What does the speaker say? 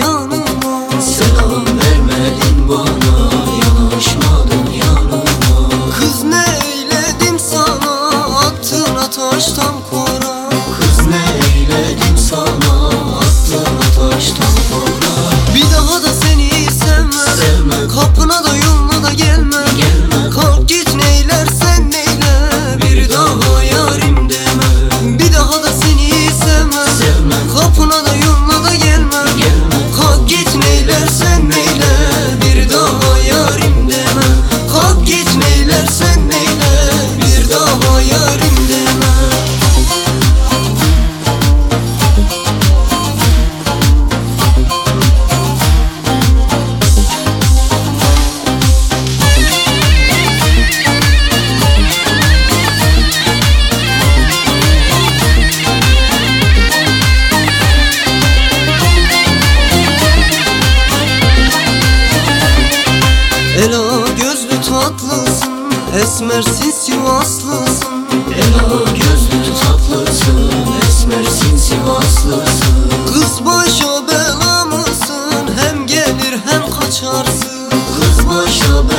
yanıma. Selam vermedin bana, yanaşmadın yanıma. Kız ne eyledim sana, attığına taştan kora. Kız ne eyledim sana, attığına taştan kora. Bir daha da seni sevmem, kapına da yoluna da gelmem. Kalk git neylersen neyle, bir daha yarim demem. Bir daha da seni sevmem, kapına da yoluna da gelmem. Kalk git neylersen neyle, bir daha yarim demem. Kalk git neylersen neyle, bir daha yarim demem. Ela gözlü tatlısın, esmersin Sivaslısın. Ela gözlü tatlısın, esmersin Sivaslısın. Kız başa bela mısın, hem gelir hem kaçarsın. Kız başa